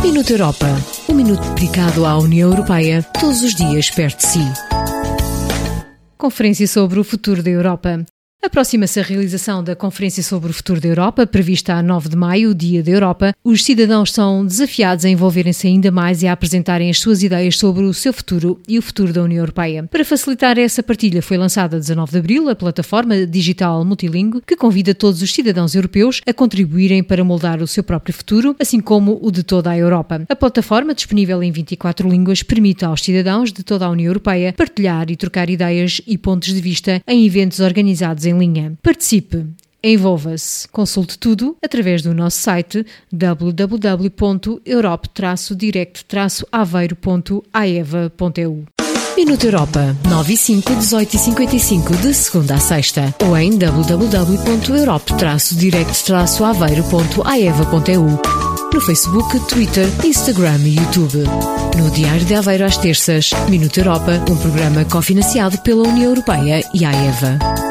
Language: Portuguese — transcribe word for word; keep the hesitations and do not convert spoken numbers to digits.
Minuto Europa. Um minuto dedicado à União Europeia, todos os dias perto de si. Conferência sobre o futuro da Europa. Aproxima-se a realização da Conferência sobre o Futuro da Europa, prevista a nove de maio, o Dia da Europa. Os cidadãos são desafiados a envolverem-se ainda mais e a apresentarem as suas ideias sobre o seu futuro e o futuro da União Europeia. Para facilitar essa partilha, foi lançada a dezanove de abril a plataforma digital multilingue que convida todos os cidadãos europeus a contribuírem para moldar o seu próprio futuro, assim como o de toda a Europa. A plataforma, disponível em vinte e quatro línguas, permite aos cidadãos de toda a União Europeia partilhar e trocar ideias e pontos de vista em eventos organizados em linha. Participe, envolva-se, consulte tudo através do nosso site w w w ponto europe traço direct traço aveiro ponto a e v a ponto e u. Minuto Europa, nove e cinco, dezoito e cinquenta e cinco, de segunda a sexta, ou em w w w ponto europe traço direct traço aveiro ponto a e v a ponto e u. No Facebook, Twitter, Instagram e YouTube. No Diário de Aveiro às terças, Minuto Europa, um programa cofinanciado pela União Europeia e a AEVA.